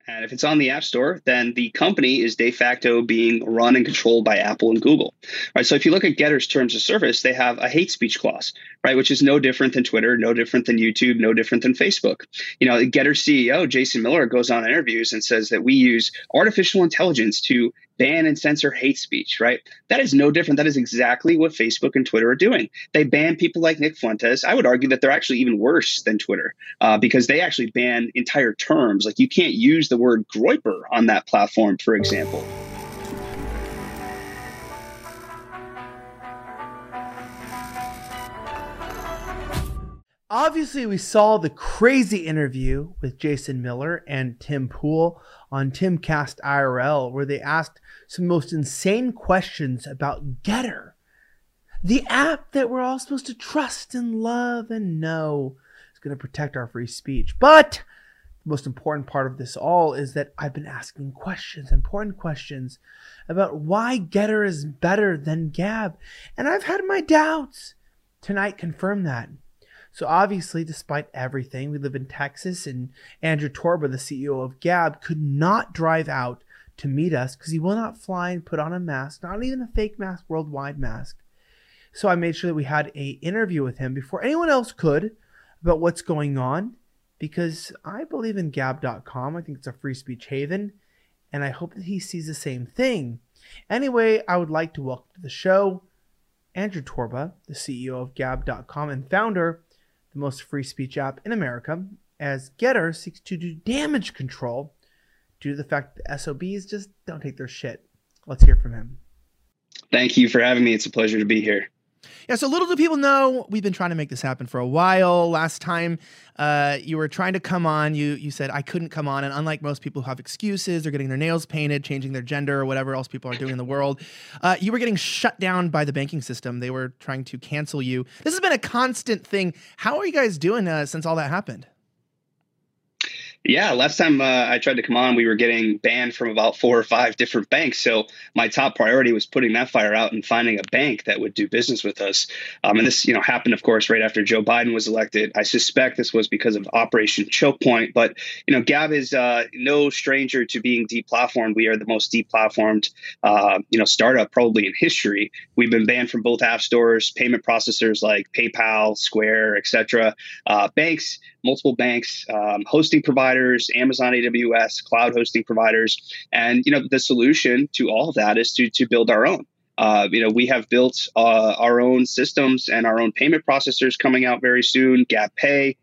And if it's on the App Store, then the company is de facto being run and controlled by Apple and Google. Right. So if you look at Getter's terms of service, they have a hate speech clause, right, which is no different than Twitter, no different than YouTube, no different than Facebook. Getter CEO Jason Miller goes on interviews and says that we use artificial intelligence to ban and censor hate speech, right? That is no different. That is exactly what Facebook and Twitter are doing. They ban people like Nick Fuentes. I would argue that they're actually even worse than Twitter because they actually ban entire terms. Like you can't use the word Groyper on that platform, for example. Obviously, we saw the crazy interview with Jason Miller and Tim Pool on Timcast IRL, where they asked some most insane questions about Getter, the app that we're all supposed to trust and love and know is going to protect our free speech. But the most important part of this all is that I've been asking questions, important questions, about why Getter is better than Gab. And I've had my doubts. Tonight confirmed that. So obviously, despite everything, we live in Texas, and Andrew Torba, the CEO of Gab, could not drive out to meet us because he will not fly and put on a mask, not even a fake mask, worldwide mask. So I made sure that we had an interview with him before anyone else could about what's going on, because I believe in Gab.com. I think it's a free speech haven, and I hope that he sees the same thing. Anyway, I would like to welcome to the show Andrew Torba, the CEO of Gab.com and founder, the most free speech app in America, as Getter seeks to do damage control due to the fact that SOBs just don't take their shit. Let's hear from him. Thank you for having me. It's a pleasure to be here. Yeah, so little do people know, we've been trying to make this happen for a while. Last time you were trying to come on, you said I couldn't come on. And unlike most people who have excuses, they're getting their nails painted, changing their gender, or whatever else people are doing in the world, you were getting shut down by the banking system. They were trying to cancel you. This has been a constant thing. How are you guys doing since all that happened? Yeah, last time I tried to come on, we were getting banned from about 4 or 5 different banks. So my top priority was putting that fire out and finding a bank that would do business with us. And this, happened, of course, right after Joe Biden was elected. I suspect this was because of Operation Choke Point. But, Gab is no stranger to being deplatformed. We are the most deplatformed, startup probably in history. We've been banned from both app stores, payment processors like PayPal, Square, etc. Banks, multiple banks, hosting providers, Amazon AWS, cloud hosting providers. And, the solution to all of that is to build our own. We have built our own systems and our own payment processors coming out very soon, Gab Pay.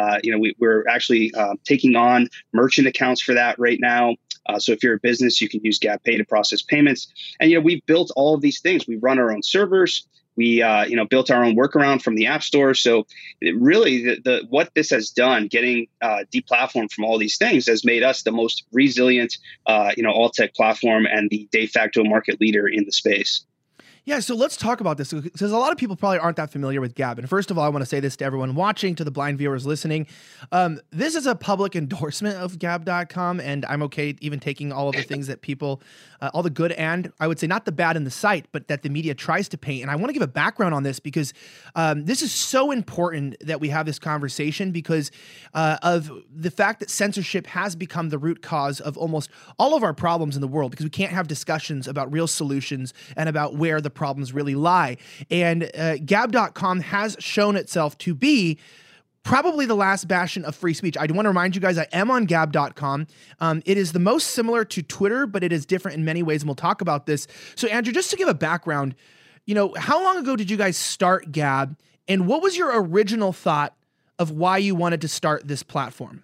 We're actually taking on merchant accounts for that right now. So if you're a business, you can use Gab Pay to process payments. And, we've built all of these things. We run our own servers. We, built our own workaround from the App Store. So really, what this has done, getting deplatformed from all these things, has made us the most resilient, all tech platform and the de facto market leader in the space. Yeah, so let's talk about this, because a lot of people probably aren't that familiar with Gab. And first of all, I want to say this to everyone watching, to the blind viewers listening. This is a public endorsement of Gab.com, and I'm okay even taking all of the things that people, all the good and, I would say, not the bad in the site, but that the media tries to paint. And I want to give a background on this because this is so important that we have this conversation, because of the fact that censorship has become the root cause of almost all of our problems in the world, because we can't have discussions about real solutions and about where the problems really lie. And Gab.com has shown itself to be probably the last bastion of free speech. I want to remind you guys, I am on Gab.com. It is the most similar to Twitter, but it is different in many ways, and we'll talk about this. So Andrew, just to give a background, how long ago did you guys start Gab, and what was your original thought of why you wanted to start this platform?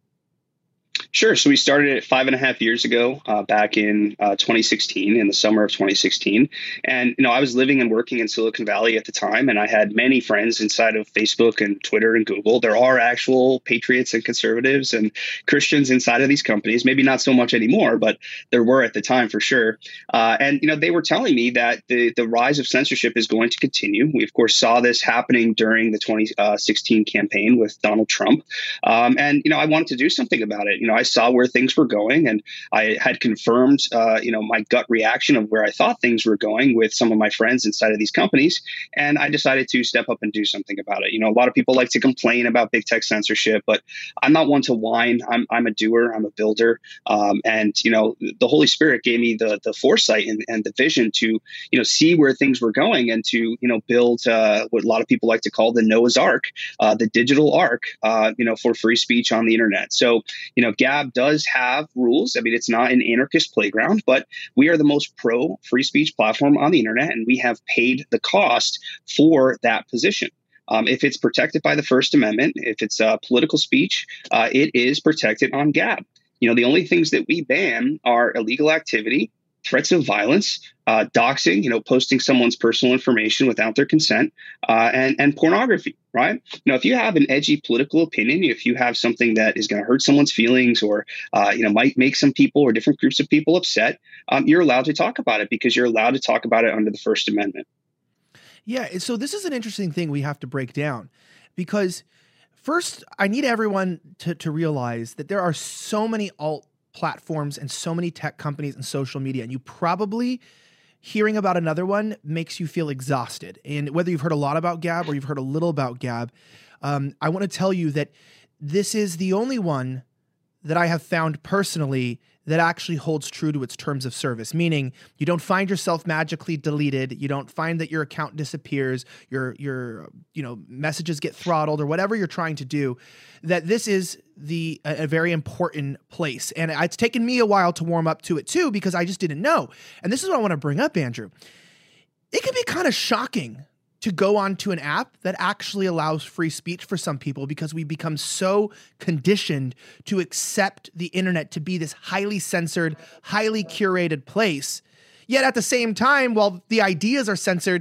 Sure. So we started it 5.5 years ago, back in 2016, in the summer of 2016. And, I was living and working in Silicon Valley at the time, and I had many friends inside of Facebook and Twitter and Google. There are actual patriots and conservatives and Christians inside of these companies, maybe not so much anymore, but there were at the time for sure. And they were telling me that the rise of censorship is going to continue. We, of course, saw this happening during the 2016 campaign with Donald Trump. And I wanted to do something about it. I saw where things were going, and I had confirmed, my gut reaction of where I thought things were going with some of my friends inside of these companies. And I decided to step up and do something about it. A lot of people like to complain about big tech censorship, but I'm not one to whine. I'm a doer. I'm a builder. And the Holy Spirit gave me the foresight and the vision to, see where things were going and to, build what a lot of people like to call the Noah's Ark, the digital ark, for free speech on the internet. So, Gab does have rules. I mean, it's not an anarchist playground, but we are the most pro free speech platform on the internet, and we have paid the cost for that position. If it's protected by the First Amendment, if it's political speech, it is protected on Gab. The only things that we ban are illegal activity, threats of violence, doxing, posting someone's personal information without their consent, and pornography, right? If you have an edgy political opinion, if you have something that is going to hurt someone's feelings or, might make some people or different groups of people upset, you're allowed to talk about it because you're allowed to talk about it under the First Amendment. Yeah. So this is an interesting thing we have to break down because first, I need everyone to realize that there are so many alt platforms and so many tech companies and social media, and you probably hearing about another one makes you feel exhausted. And whether you've heard a lot about Gab or you've heard a little about Gab, I want to tell you that this is the only one that I have found personally that actually holds true to its terms of service, meaning you don't find yourself magically deleted. You don't find that your account disappears, your messages get throttled or whatever you're trying to do, that this is a very important place. And it's taken me a while to warm up to it too, because I just didn't know. And this is what I want to bring up, Andrew. It can be kind of shocking to go onto an app that actually allows free speech for some people because we become so conditioned to accept the internet to be this highly censored, highly curated place. Yet at the same time, while the ideas are censored,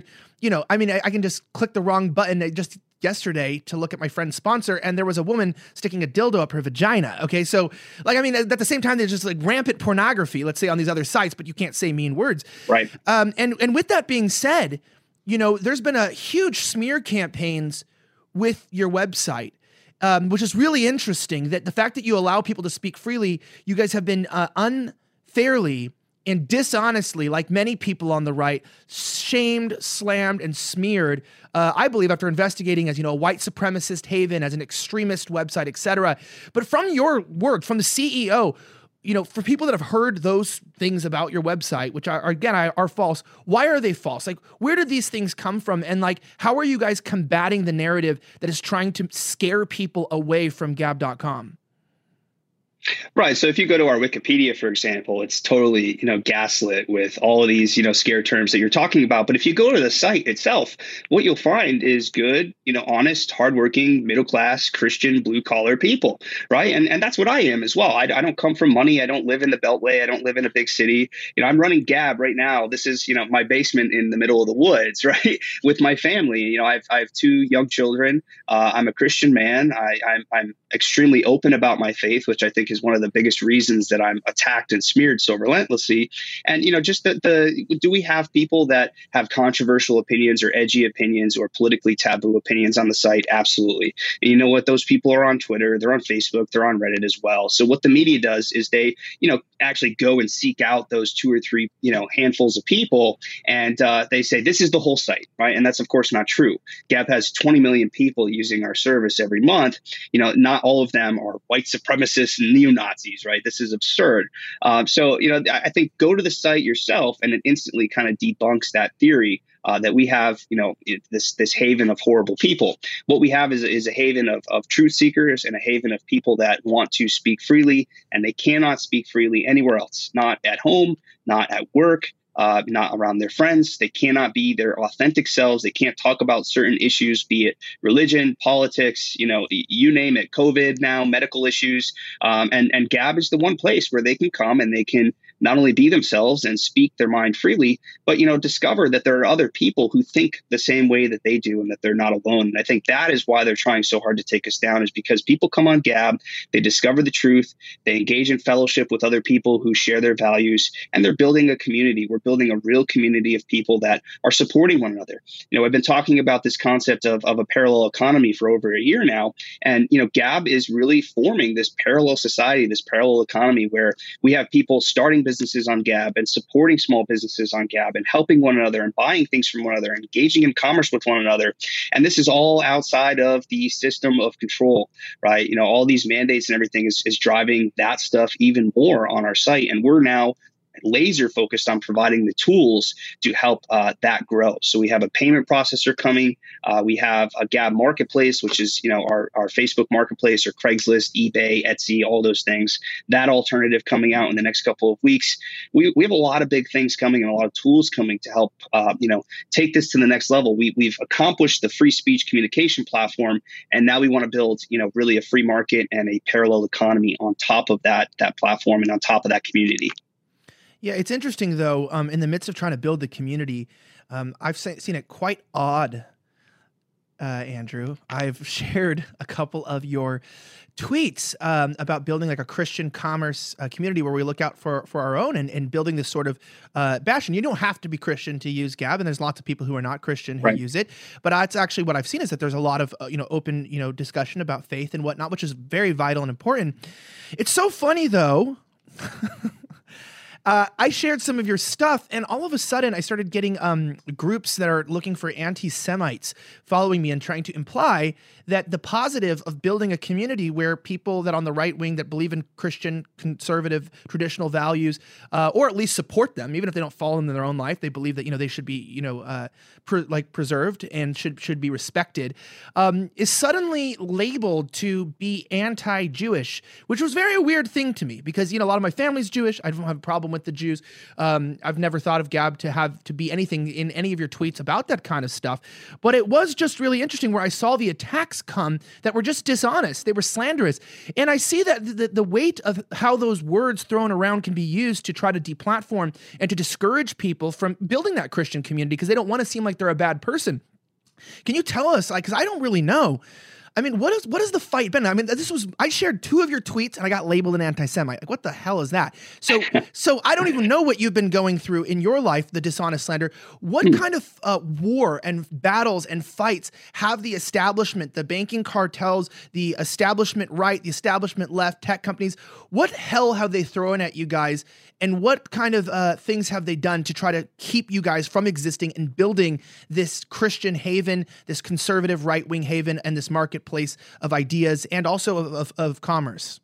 I can just click the wrong button just yesterday to look at my friend's sponsor, and there was a woman sticking a dildo up her vagina. Okay. So at the same time, there's just rampant pornography, let's say on these other sites, but you can't say mean words. Right. And with that being said, there's been a huge smear campaigns with your website, which is really interesting that the fact that you allow people to speak freely, you guys have been unfairly and dishonestly, like many people on the right, shamed, slammed, and smeared, I believe, after investigating as, a white supremacist haven, as an extremist website, etc. But from your work, from the CEO, for people that have heard those things about your website, which are false, why are they false? Where did these things come from? And how are you guys combating the narrative that is trying to scare people away from Gab.com? Right. So if you go to our Wikipedia, for example, it's totally, gaslit with all of these, scare terms that you're talking about. But if you go to the site itself, what you'll find is good, honest, hardworking, middle class, Christian, blue collar people. Right. And that's what I am as well. I don't come from money. I don't live in the Beltway. I don't live in a big city. I'm running Gab right now. This is, my basement in the middle of the woods, right, with my family. I have two young children. I'm a Christian man. I'm extremely open about my faith, which I think is one of the biggest reasons that I'm attacked and smeared so relentlessly. And, just do we have people that have controversial opinions or edgy opinions or politically taboo opinions on the site? Absolutely. And you know what? Those people are on Twitter, they're on Facebook, they're on Reddit as well. So what the media does is they, actually go and seek out those two or three, handfuls of people. And they say, this is the whole site, right? And that's, of course, not true. Gab has 20 million people using our service every month. Not all of them are white supremacists and neo-Nazis, right? This is absurd. So, I think go to the site yourself and it instantly kind of debunks that theory that we have, this haven of horrible people. What we have is a haven of truth seekers and a haven of people that want to speak freely, and they cannot speak freely anywhere else, not at home, not at work, not around their friends. They cannot be their authentic selves. They can't talk about certain issues, be it religion, politics, you name it, COVID now, medical issues. And Gab is the one place where they can come and they can not only be themselves and speak their mind freely, but, discover that there are other people who think the same way that they do and that they're not alone. And I think that is why they're trying so hard to take us down, is because people come on Gab, they discover the truth, they engage in fellowship with other people who share their values, and they're building a community. We're building a real community of people that are supporting one another. I've been talking about this concept of a parallel economy for over a year now. And, Gab is really forming this parallel society, this parallel economy where we have people starting businesses on Gab and supporting small businesses on Gab and helping one another and buying things from one another, and engaging in commerce with one another. And this is all outside of the system of control, right? All these mandates and everything is driving that stuff even more on our site. And we're now laser focused on providing the tools to help that grow. So we have a payment processor coming. We have a Gab marketplace, which is our Facebook marketplace, or Craigslist, eBay, Etsy, all those things. That alternative coming out in the next couple of weeks. We have a lot of big things coming and a lot of tools coming to help take this to the next level. We've accomplished the free speech communication platform, and now we want to build really a free market and a parallel economy on top of that platform and on top of that community. Yeah, it's interesting, though, in the midst of trying to build the community, I've seen it quite odd, Andrew. I've shared a couple of your tweets about building like a Christian commerce community where we look out for our own and building this sort of bastion. You don't have to be Christian to use Gab, and there's lots of people who are not Christian who use it. But that's actually what I've seen, is that there's a lot of open discussion about faith and whatnot, which is very vital and important. It's so funny, though. I shared some of your stuff, and all of a sudden I started getting groups that are looking for anti-Semites following me and trying to imply that the positive of building a community where people that on the right wing that believe in Christian, conservative, traditional values, or at least support them, even if they don't follow them in their own life, they believe that they should be preserved and should be respected, is suddenly labeled to be anti-Jewish, which was very a weird thing to me, because a lot of my family's Jewish. I don't have a problem with the Jews. I've never thought of Gab to be anything in any of your tweets about that kind of stuff, but it was just really interesting where I saw the attacks come that were just dishonest. They were slanderous, and I see that the weight of how those words thrown around can be used to try to deplatform and to discourage people from building that Christian community because they don't want to seem like they're a bad person. Can you tell us, because I don't really know, I mean, what is the fight been? I mean, I shared 2 of your tweets and I got labeled an anti-Semite. Like, what the hell is that? So I don't even know what you've been going through in your life, the dishonest slander. What kind of war and battles and fights have the establishment, the banking cartels, the establishment right, the establishment left, tech companies, what hell have they thrown at you guys? And what kind of things have they done to try to keep you guys from existing and building this Christian haven, this conservative right-wing haven, and this marketplace of ideas and also of commerce?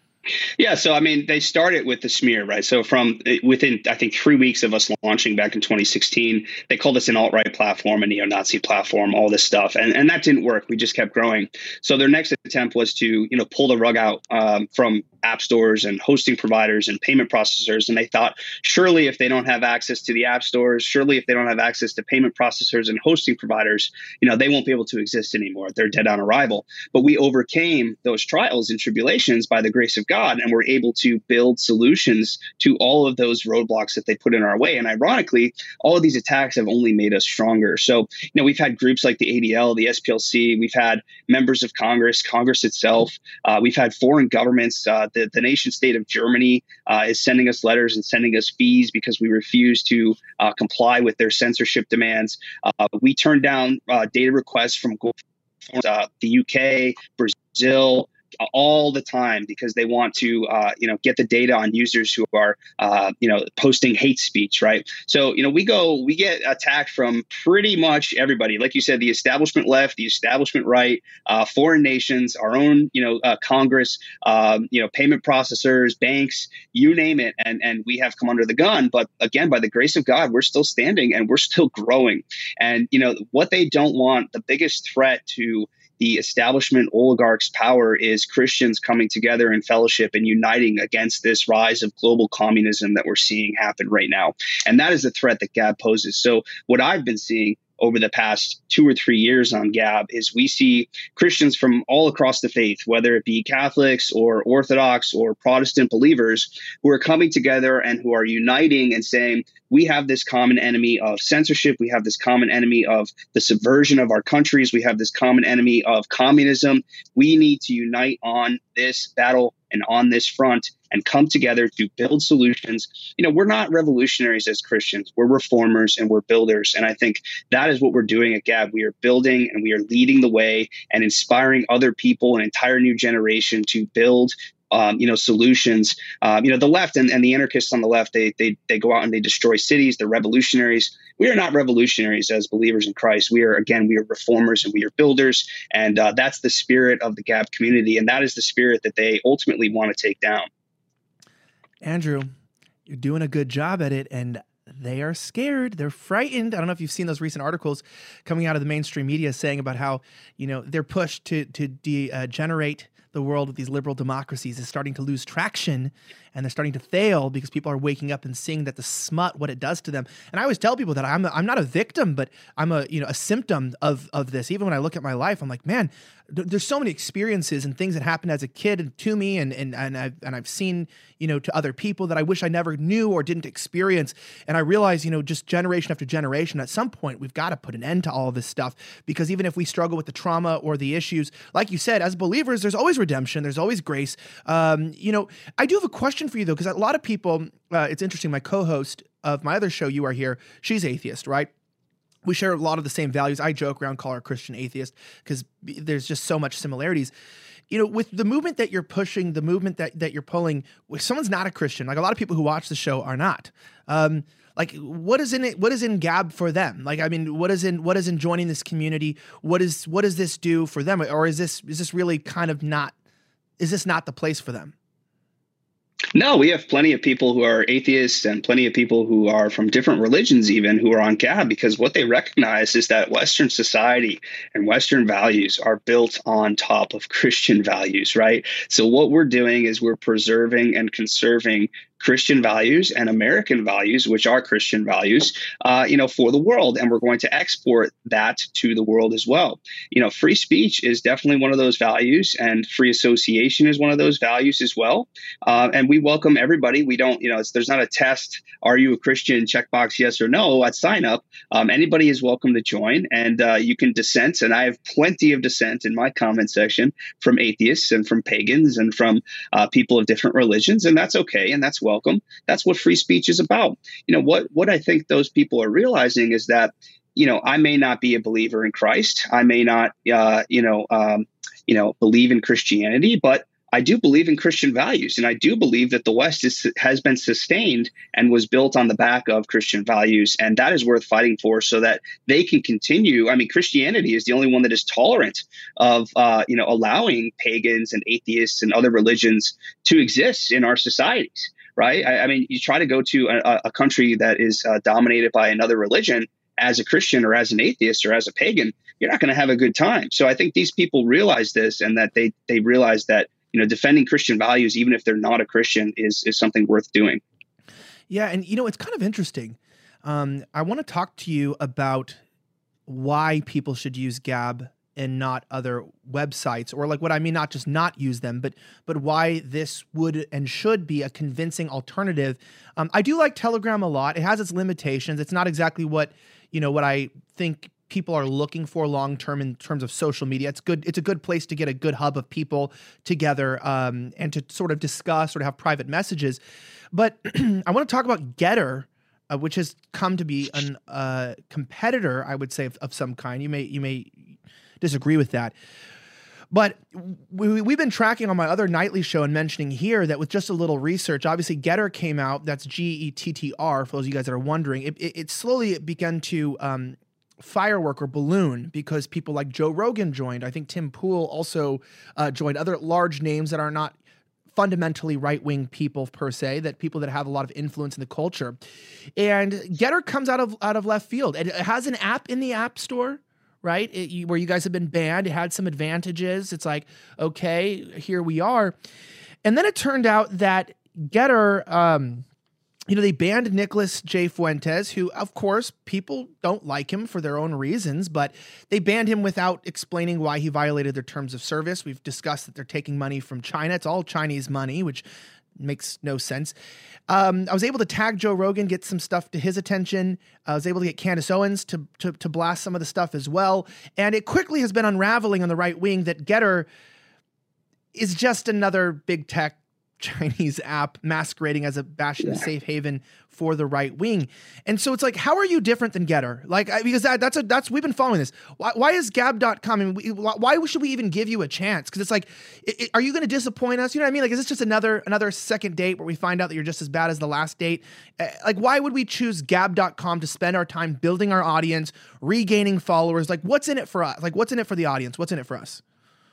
Yeah. So, I mean, they started with the smear, right? So within, I think, 3 weeks of us launching back in 2016, they called us an alt-right platform, a neo-Nazi platform, all this stuff. And that didn't work. We just kept growing. So their next attempt was to, pull the rug out from app stores and hosting providers and payment processors. And they thought, surely if they don't have access to the app stores, surely if they don't have access to payment processors and hosting providers, they won't be able to exist anymore. They're dead on arrival. But we overcame those trials and tribulations by the grace of God, and we're able to build solutions to all of those roadblocks that they put in our way. And ironically, all of these attacks have only made us stronger. So, we've had groups like the ADL, the SPLC, we've had members of Congress itself, we've had foreign governments. The nation state of Germany is sending us letters and sending us fees because we refuse to comply with their censorship demands. We turned down data requests from the UK, Brazil, all the time because they want to, get the data on users who are, posting hate speech, right? So, we get attacked from pretty much everybody. Like you said, the establishment left, the establishment right, foreign nations, our own, Congress, payment processors, banks, you name it. And we have come under the gun. But again, by the grace of God, we're still standing and we're still growing. And, what they don't want, the biggest threat to the establishment oligarchs' power is Christians coming together in fellowship and uniting against this rise of global communism that we're seeing happen right now. And that is the threat that Gab poses. So what I've been seeing over the past 2 or 3 years on Gab is we see Christians from all across the faith, whether it be Catholics or Orthodox or Protestant believers, who are coming together and who are uniting and saying, we have this common enemy of censorship. We have this common enemy of the subversion of our countries. We have this common enemy of communism. We need to unite on this battle and on this front and come together to build solutions. We're not revolutionaries as Christians. We're reformers and we're builders. And I think that is what we're doing at Gab. We are building and we are leading the way and inspiring other people, an entire new generation, to build solutions. The left and the anarchists on the left, they go out and they destroy cities. They're revolutionaries. We are not revolutionaries as believers in Christ. We are reformers and we are builders. And that's the spirit of the Gab community. And that is the spirit that they ultimately want to take down. Andrew, you're doing a good job at it. And they are scared. They're frightened. I don't know if you've seen those recent articles coming out of the mainstream media saying about how, they're pushed to degenerate the world of these liberal democracies is starting to lose traction, and they're starting to fail because people are waking up and seeing that the smut, what it does to them. And I always tell people that I'm not a victim, but I'm a symptom of this. Even when I look at my life, I'm like, man, there's so many experiences and things that happened as a kid and to me, and I've seen, to other people that I wish I never knew or didn't experience. And I realize, just generation after generation, at some point we've got to put an end to all of this stuff, because even if we struggle with the trauma or the issues, like you said, as believers, there's always redemption, there's always grace. I do have a question for you though, because a lot of people, it's interesting. My co-host of my other show, You Are Here, she's atheist, right? We share a lot of the same values. I joke around, call her Christian atheist, because there's just so much similarities. With the movement that you're pushing, the movement that you're pulling, if someone's not a Christian, like a lot of people who watch the show are not, like what is in it? What is in Gab for them? Like, I mean, what is in joining this community? What does this do for them? Or is this really kind of not, is this not the place for them? No, we have plenty of people who are atheists and plenty of people who are from different religions even who are on Gab, because what they recognize is that Western society and Western values are built on top of Christian values, right? So what we're doing is we're preserving and conserving Christian values and American values, which are Christian values, for the world. And we're going to export that to the world as well. Free speech is definitely one of those values, and free association is one of those values as well. And we welcome everybody. We don't, there's not a test. Are you a Christian? Checkbox yes or no at sign up. Anybody is welcome to join, and you can dissent. And I have plenty of dissent in my comment section from atheists and from pagans and from people of different religions. And that's okay. And that's welcome. That's what free speech is about. What I think those people are realizing is that, I may not be a believer in Christ. I may not, believe in Christianity, but I do believe in Christian values. And I do believe that the West has been sustained and was built on the back of Christian values. And that is worth fighting for so that they can continue. I mean, Christianity is the only one that is tolerant of, allowing pagans and atheists and other religions to exist in our societies. Right. I mean, you try to go to a country that is dominated by another religion as a Christian or as an atheist or as a pagan, you're not going to have a good time. So I think these people realize this, and that they realize that, defending Christian values, even if they're not a Christian, is something worth doing. Yeah. And, it's kind of interesting. I want to talk to you about why people should use Gab and not other websites, or like what I mean, not just not use them, but why this would and should be a convincing alternative. I do like Telegram a lot. It has its limitations. It's not exactly what I think people are looking for long-term in terms of social media. It's good. It's a good place to get a good hub of people together, and to sort of discuss or to have private messages. But I want to talk about Getter, which has come to be a competitor, I would say, of some kind. You may disagree with that. But we've been tracking on my other nightly show and mentioning here that with just a little research, obviously Getter came out. That's GETTR, for those of you guys that are wondering. It slowly began to firework or balloon because people like Joe Rogan joined. I think Tim Pool also joined, other large names that are not fundamentally right-wing people per se, that people that have a lot of influence in the culture. And Getter comes out of left field. It has an app in the App Store, right? Where you guys have been banned. It had some advantages. It's like, okay, here we are. And then it turned out that Getter, they banned Nicholas J. Fuentes, who, of course, people don't like him for their own reasons, but they banned him without explaining why he violated their terms of service. We've discussed that they're taking money from China. It's all Chinese money, which makes no sense. I was able to tag Joe Rogan, get some stuff to his attention. I was able to get Candace Owens to blast some of the stuff as well. And it quickly has been unraveling on the right wing that Getter is just another big tech Chinese app masquerading as a bastion safe haven for the right wing. And so it's like, how are you different than Getter? Like, because that's we've been following this. Why is Gab.com? I mean, why should we even give you a chance? Because it's like, are you going to disappoint us? You know what I mean? Like, is this just another second date where we find out that you're just as bad as the last date? Like, why would we choose Gab.com to spend our time building our audience, regaining followers? Like, what's in it for us? Like, what's in it for the audience? What's in it for us?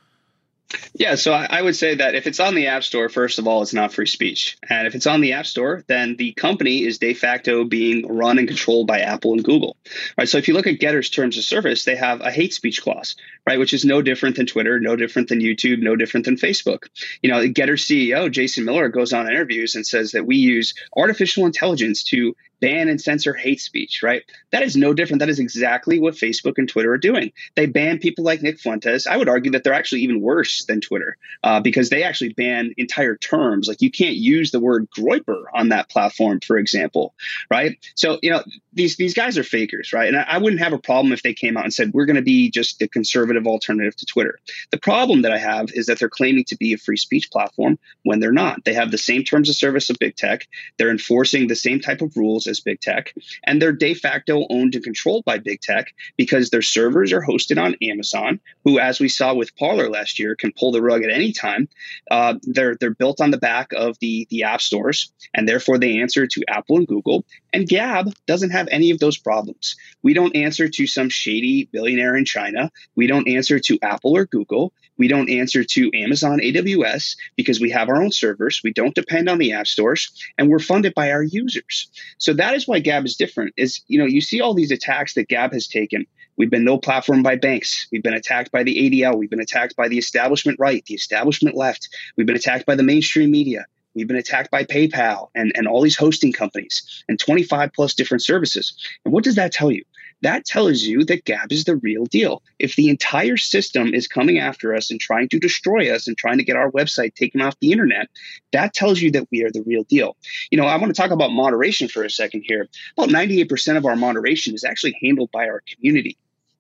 Yeah, so I would say that if it's on the App Store, first of all, it's not free speech. And if it's on the App Store, then the company is de facto being run and controlled by Apple and Google. Right. So if you look at Getter's terms of service, they have a hate speech clause, right, which is no different than Twitter, no different than YouTube, no different than Facebook. You know, Getter's CEO, Jason Miller, goes on interviews and says that we use artificial intelligence to ban and censor hate speech, right? That is no different. That is exactly what Facebook and Twitter are doing. They ban people like Nick Fuentes. I would argue that they're actually even worse than Twitter because they actually ban entire terms. Like you can't use the word Groyper on that platform, for example, right? So, you know, these guys are fakers, right? And I wouldn't have a problem if they came out and said, we're going to be just the conservative alternative to Twitter. The problem that I have is that they're claiming to be a free speech platform when they're not. They have the same terms of service of big tech. They're enforcing the same type of rules as big tech, and they're de facto owned and controlled by big tech because their servers are hosted on Amazon, who, as we saw with Parler last year, can pull the rug at any time. They're built on the back of the app stores, and therefore they answer to Apple and Google. And Gab doesn't have any of those problems. We don't answer to some shady billionaire in China. We don't answer to Apple or Google. We don't answer to Amazon AWS because we have our own servers. We don't depend on the app stores, and we're funded by our users. So that is why Gab is different. Is, you know, you see all these attacks that Gab has taken. We've been no platform by banks. We've been attacked by the ADL. We've been attacked by the establishment right, the establishment left. We've been attacked by the mainstream media. We've been attacked by PayPal and all these hosting companies and 25 plus different services. And what does that tell you? That tells you that Gab is the real deal. If the entire system is coming after us and trying to destroy us and trying to get our website taken off the internet, that tells you that we are the real deal. You know, I want to talk about moderation for a second here. About 98% of our moderation is actually handled by our community.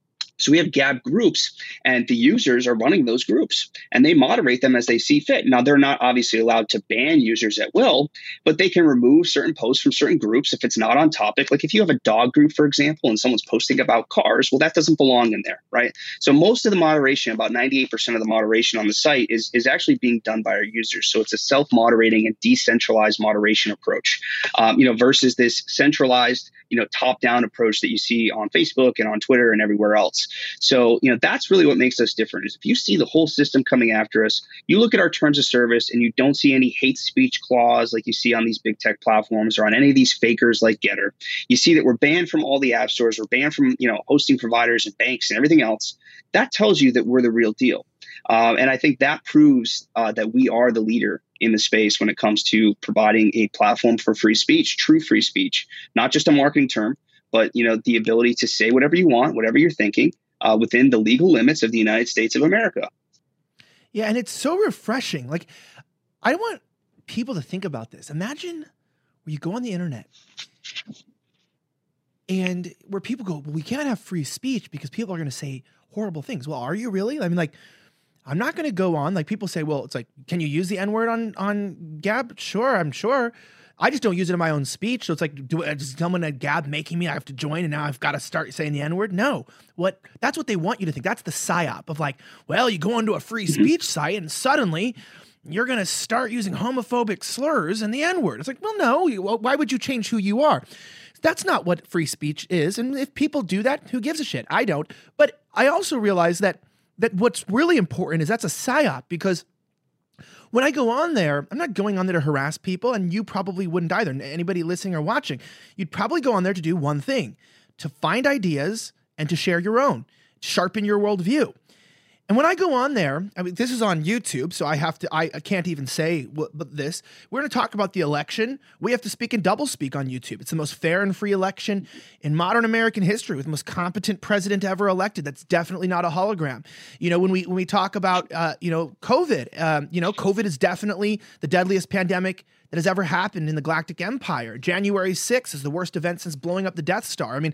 So we have Gab groups, and the users are running those groups, and they moderate them as they see fit. Now, they're not obviously allowed to ban users at will, but they can remove certain posts from certain groups if it's not on topic. Like if you have a dog group, for example, and someone's posting about cars, well, that doesn't belong in there, right? So most of the moderation, about 98% of the moderation on the site is actually being done by our users. So it's a self-moderating and decentralized moderation approach, versus this centralized, top-down approach that you see on Facebook and on Twitter and everywhere else. So, that's really what makes us different is if you see the whole system coming after us, you look at our terms of service and you don't see any hate speech clause like you see on these big tech platforms or on any of these fakers like Getter. You see that we're banned from all the app stores, we're banned from, hosting providers and banks and everything else. That tells you that we're the real deal. And I think that proves that we are the leader in the space when it comes to providing a platform for free speech, true free speech, not just a marketing term, but, the ability to say whatever you want, whatever you're thinking within the legal limits of the United States of America. Yeah. And it's so refreshing. Like, I want people to think about this. Imagine where you go on the internet and where people go, well, we can't have free speech because people are going to say horrible things. Well, are you really? I mean, like, I'm not going to go on. Like people say, well, it's like, can you use the N-word on Gab? Sure, I'm sure. I just don't use it in my own speech. So it's like, does someone at Gab making me, I have to join and now I've got to start saying the N-word? No. That's what they want you to think. That's the psyop of like, well, you go onto a free speech site and suddenly you're going to start using homophobic slurs and the N-word. It's like, well, no, why would you change who you are? That's not what free speech is. And if people do that, who gives a shit? I don't. But I also realize that what's really important is that's a psyop because when I go on there, I'm not going on there to harass people, and you probably wouldn't either. Anybody listening or watching, you'd probably go on there to do one thing, to find ideas and to share your own, sharpen your worldview. And when I go on there, I mean, this is on YouTube, so I can't even say this. We're going to talk about the election. We have to speak in doublespeak on YouTube. It's the most fair and free election in modern American history with the most competent president ever elected. That's definitely not a hologram. When we talk about, COVID, COVID is definitely the deadliest pandemic that has ever happened in the Galactic Empire. January 6th is the worst event since blowing up the Death Star. I mean,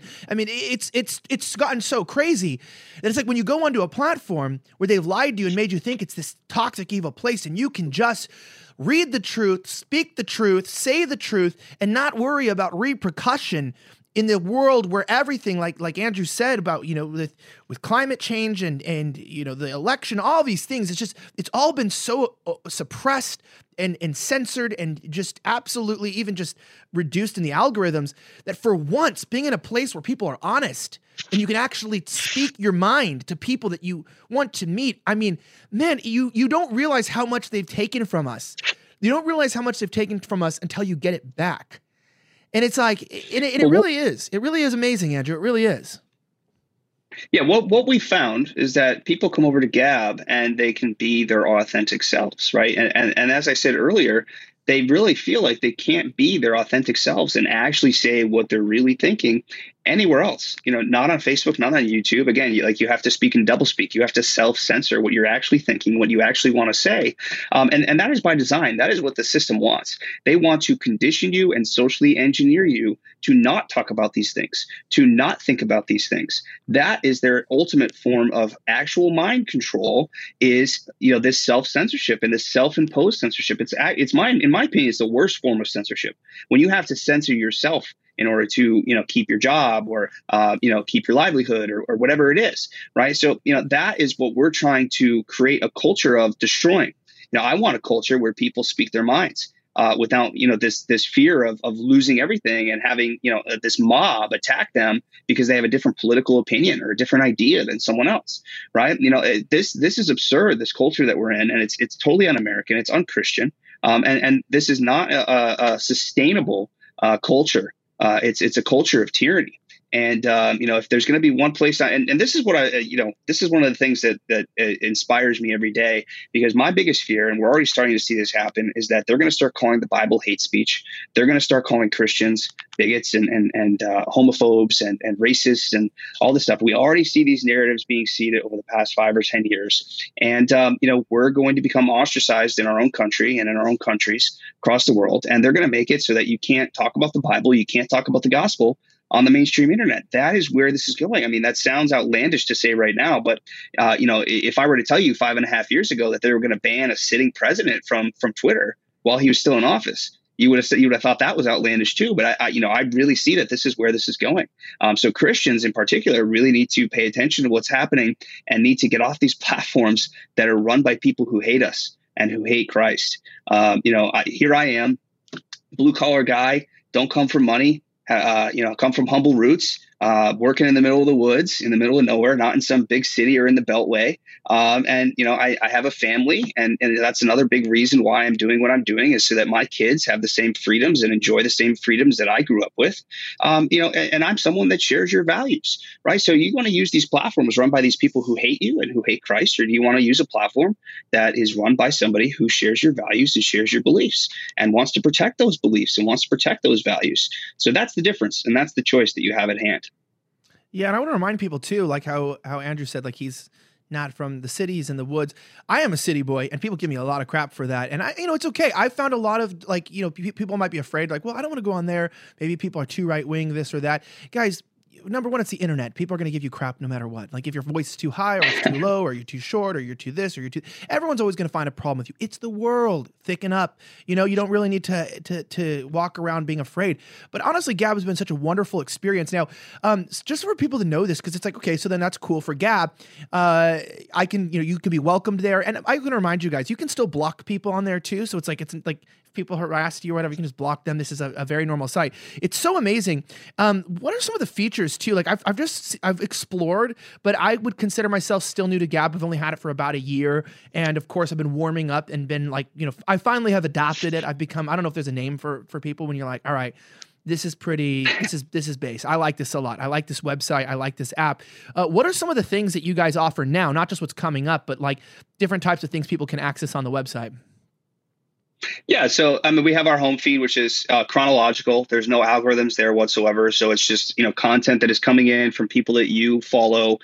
it's gotten so crazy that it's like when you go onto a platform where they've lied to you and made you think it's this toxic, evil place, and you can just read the truth, speak the truth, say the truth, and not worry about repercussion in the world where everything, like Andrew said about, with climate change and the election, all these things, it's all been so suppressed and censored and just absolutely even just reduced in the algorithms that for once being in a place where people are honest and you can actually speak your mind to people that you want to meet. I mean, man, you don't realize how much they've taken from us. You don't realize how much they've taken from us until you get it back. And it's like, it really is. It really is amazing, Andrew. It really is. Yeah, what we found is that people come over to Gab and they can be their authentic selves, right? And as I said earlier, they really feel like they can't be their authentic selves and actually say what they're really thinking anywhere else, not on Facebook, not on YouTube. Again, you have to speak in doublespeak. You have to self-censor what you're actually thinking, what you actually want to say. And that is by design. That is what the system wants. They want to condition you and socially engineer you to not talk about these things, to not think about these things. That is their ultimate form of actual mind control, is, this self-censorship and this self-imposed censorship. In my opinion, it's the worst form of censorship. When you have to censor yourself in order to, keep your job or, keep your livelihood or whatever it is. Right. So, that is what we're trying to create a culture of destroying. I want a culture where people speak their minds without, this fear of losing everything and having, this mob attack them because they have a different political opinion or a different idea than someone else. Right. This is absurd, this culture that we're in, and it's totally un-American. It's un-Christian. And this is not a sustainable culture. It's a culture of tyranny. And, if there's going to be one place, and this is what this is one of the things that inspires me every day, because my biggest fear, and we're already starting to see this happen, is that they're going to start calling the Bible hate speech. They're going to start calling Christians bigots and homophobes and racists and all this stuff. We already see these narratives being seeded over the past 5 or 10 years. And, we're going to become ostracized in our own country and in our own countries across the world. And they're going to make it so that you can't talk about the Bible. You can't talk about the gospel on the mainstream internet. That is where this is going. I mean, that sounds outlandish to say right now, but if I were to tell you 5.5 years ago that they were going to ban a sitting president from Twitter while he was still in office, you would have thought that was outlandish too. But I really see that this is where this is going. So Christians in particular really need to pay attention to what's happening and need to get off these platforms that are run by people who hate us and who hate Christ. Here I am, blue collar guy, don't come from money. Come from humble roots, working in the middle of the woods, in the middle of nowhere, not in some big city or in the Beltway. I have a family, and that's another big reason why I'm doing what I'm doing, is so that my kids have the same freedoms and enjoy the same freedoms that I grew up with. And I'm someone that shares your values, right? So you want to use these platforms run by these people who hate you and who hate Christ, or do you want to use a platform that is run by somebody who shares your values and shares your beliefs and wants to protect those beliefs and wants to protect those values? So that's the difference, and that's the choice that you have at hand. Yeah, and I want to remind people too, like how Andrew said, like he's not from the cities and the woods. I am a city boy, and people give me a lot of crap for that. And it's okay. I found a lot of people might be afraid, like, well, I don't want to go on there. Maybe people are too right wing, this or that. Guys, number one, it's the internet. People are going to give you crap no matter what. Like if your voice is too high or it's too low or you're too short or you're too this or you're too, everyone's always going to find a problem with you. It's the world. Thicken up. You don't really need to walk around being afraid. But honestly, Gab has been such a wonderful experience. Now, just for people to know this, because it's like, okay, so then that's cool for Gab. You can be welcomed there. And I'm going to remind you guys, you can still block people on there too. So it's like people harass you or whatever, you can just block them. This is a very normal site. It's so amazing. What are some of the features too? Like I've explored, but I would consider myself still new to Gab. I've only had it for about a year. And of course I've been warming up and been like, I finally have adopted it. I've become, I don't know if there's a name for people when you're like, all right, this is base. I like this a lot. I like this website. I like this app. What are some of the things that you guys offer now? Not just what's coming up, but like different types of things people can access on the website. Yeah, so I mean, we have our home feed, which is chronological. There's no algorithms there whatsoever. So it's just content that is coming in from people that you follow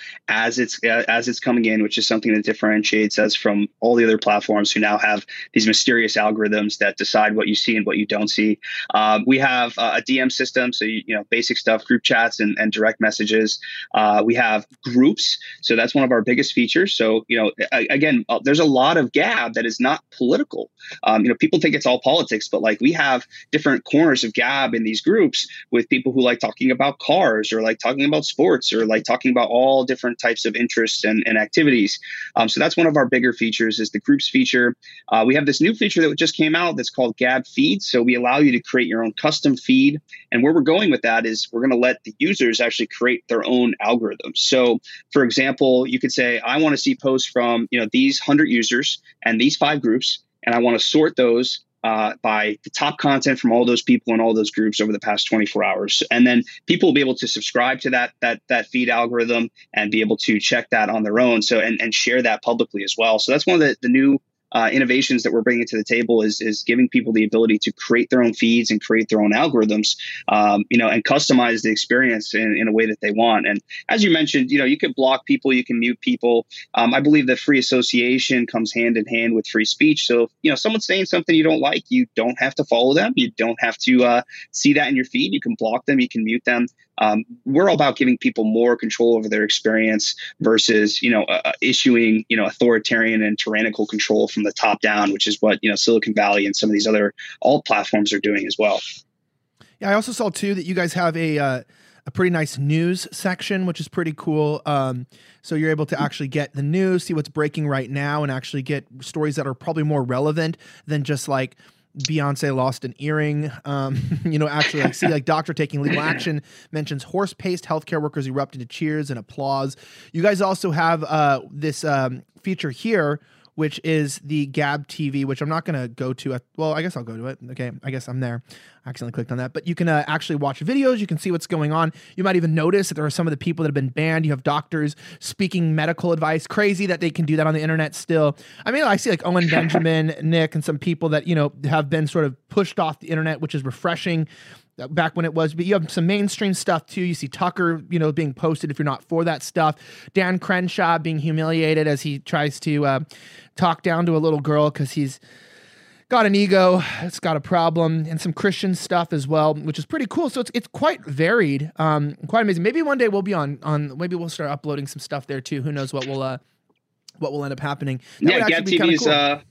as it's coming in, which is something that differentiates us from all the other platforms who now have these mysterious algorithms that decide what you see and what you don't see. We have a DM system, so basic stuff, group chats and direct messages. We have groups, so that's one of our biggest features. So again, there's a lot of Gab that is not political. People think it's all politics, but like we have different corners of Gab in these groups with people who like talking about cars or like talking about sports or like talking about all different types of interests and activities. So that's one of our bigger features is the groups feature. We have this new feature that just came out that's called Gab Feeds. So we allow you to create your own custom feed. And where we're going with that is we're going to let the users actually create their own algorithms. So for example, you could say, I want to see posts from these 100 users and these 5 groups, and I want to sort those by the top content from all those people in all those groups over the past 24 hours. And then people will be able to subscribe to that feed algorithm and be able to check that on their own. So and share that publicly as well. So that's one of the new innovations that we're bringing to the table is giving people the ability to create their own feeds and create their own algorithms, and customize the experience in a way that they want. And as you mentioned, you can block people, you can mute people. I believe that free association comes hand in hand with free speech. So, someone's saying something you don't like, you don't have to follow them. You don't have to see that in your feed. You can block them, you can mute them. We're all about giving people more control over their experience versus, issuing, authoritarian and tyrannical control from the top down, which is what, Silicon Valley and some of these other alt platforms are doing as well. Yeah, I also saw too that you guys have a pretty nice news section, which is pretty cool. So you're able to actually get the news, see what's breaking right now, and actually get stories that are probably more relevant than just like Beyonce lost an earring. Actually, I see like doctor taking legal action, mentions horse paste, healthcare workers erupt into cheers and applause. You guys also have this feature here, which is the Gab TV, which I'm not going to go to. Well, I guess I'll go to it. Okay, I guess I'm there. I accidentally clicked on that. But you can actually watch videos. You can see what's going on. You might even notice that there are some of the people that have been banned. You have doctors speaking medical advice. Crazy that they can do that on the internet still. I mean, I see like Owen Benjamin, Nick, and some people that, have been sort of pushed off the internet, which is refreshing. Back when it was, but you have some mainstream stuff too. You see Tucker, being posted if you're not for that stuff. Dan Crenshaw being humiliated as he tries to talk down to a little girl because he's got an ego. It's got a problem, and some Christian stuff as well, which is pretty cool. So it's quite varied, quite amazing. Maybe one day we'll be on. Maybe we'll start uploading some stuff there too. Who knows what will end up happening? That Gab TV is cool.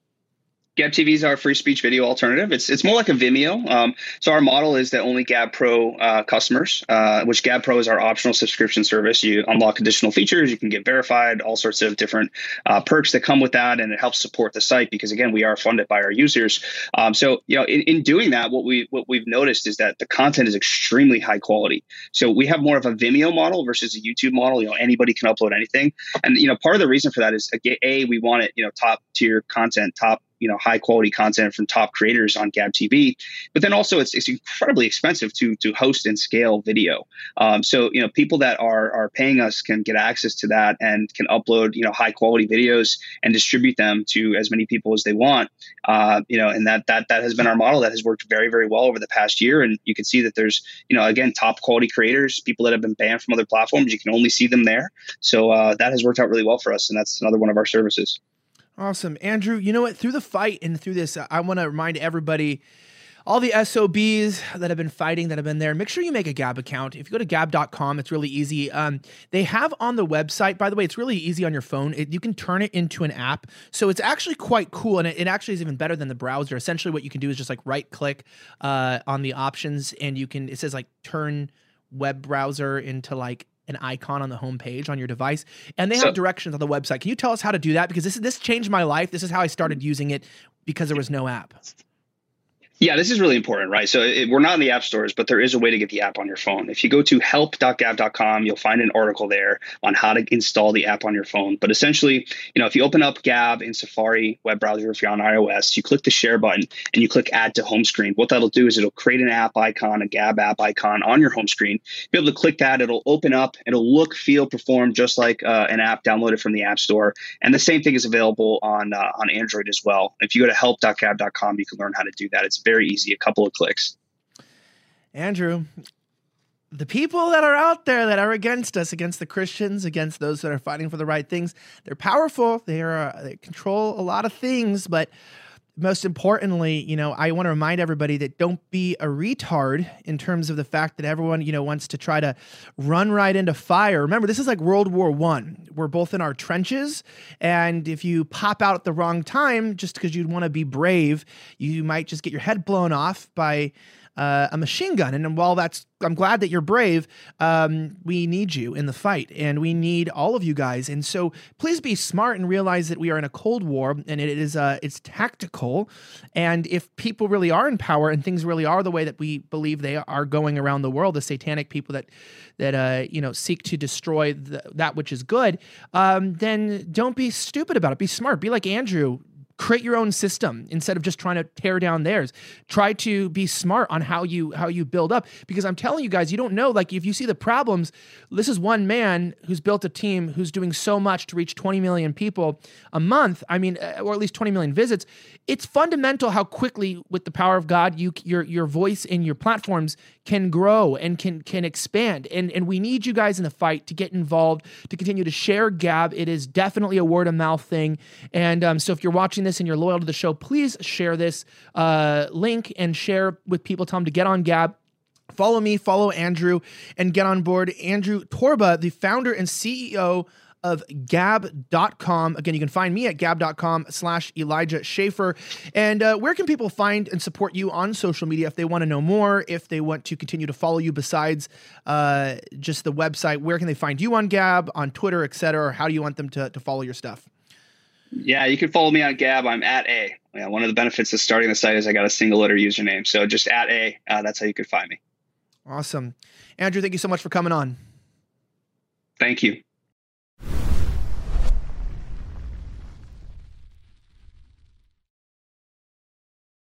Gab TV is our free speech video alternative. It's more like a Vimeo. So our model is that only Gab Pro customers, which Gab Pro is our optional subscription service. You unlock additional features. You can get verified, all sorts of different perks that come with that, and it helps support the site because again, we are funded by our users. So in doing that, what we've noticed is that the content is extremely high quality. So we have more of a Vimeo model versus a YouTube model. Anybody can upload anything, and part of the reason for that is we want it top tier content, top high quality content from top creators on Gab TV, but then also it's incredibly expensive to host and scale video. So people that are paying us can get access to that and can upload high quality videos and distribute them to as many people as they want. And that has been our model that has worked very, very well over the past year. And you can see that there's again top quality creators, people that have been banned from other platforms. You can only see them there. So that has worked out really well for us, and that's another one of our services. Awesome. Andrew, you know what? Through the fight and through this, I want to remind everybody, all the SOBs that have been fighting, that have been there, make sure you make a Gab account. If you go to gab.com, it's really easy. They have on the website, by the way, it's really easy on your phone. You can turn it into an app. So it's actually quite cool. And it actually is even better than the browser. Essentially what you can do is just like right click on the options, and it says like turn web browser into like an icon on the home page on your device, and they have directions on the website. Can you tell us how to do that? Because this changed my life. This is how I started using it because there was no app. Yeah, this is really important, right? So we're not in the app stores, but there is a way to get the app on your phone. If you go to help.gab.com, you'll find an article there on how to install the app on your phone. But essentially, if you open up Gab in Safari web browser, if you're on iOS, you click the share button and you click add to home screen. What that'll do is it'll create an app icon, a Gab app icon on your home screen. You'll be able to click that. It'll open up. It'll look, feel, perform just like an app downloaded from the App Store. And the same thing is available on Android as well. If you go to help.gab.com, you can learn how to do that. It's very easy, a couple of clicks. Andrew, the people that are out there that are against us, against the Christians, against those that are fighting for the right things, they're powerful. They control a lot of things, but most importantly, I want to remind everybody that don't be a retard in terms of the fact that everyone, wants to try to run right into fire. Remember, this is like World War I. We're both in our trenches, and if you pop out at the wrong time, just because you want to be brave, you might just get your head blown off by a machine gun. And while I'm glad that you're brave, we need you in the fight, and we need all of you guys. And so please be smart and realize that we are in a Cold War, and it's tactical. And if people really are in power and things really are the way that we believe they are going around the world, the satanic people that seek to destroy that which is good, then don't be stupid about it. Be smart. Be like Andrew. Create your own system instead of just trying to tear down theirs. Try to be smart on how you build up, because I'm telling you guys, you don't know, like if you see the problems, this is one man who's built a team who's doing so much to reach 20 million people a month. I mean, or at least 20 million visits. It's fundamental how quickly, with the power of God, your voice and your platforms can grow and can expand. And we need you guys in the fight to get involved, to continue to share Gab. It is definitely a word of mouth thing. And so if you're watching this and you're loyal to the show, please share this link and share with people. Tell them to get on Gab. Follow me, follow Andrew, and get on board. Andrew Torba, the founder and CEO of Gab.com. Again, you can find me at Gab.com/Elijah Schaffer. And where can people find and support you on social media if they want to know more, if they want to continue to follow you besides just the website? Where can they find you on Gab, on Twitter, etc.? Or how do you want them to follow your stuff? Yeah, you can follow me on Gab. I'm at A. Yeah, one of the benefits of starting the site is I got a single letter username. So just at A. That's how you could find me. Awesome. Andrew, thank you so much for coming on. Thank you.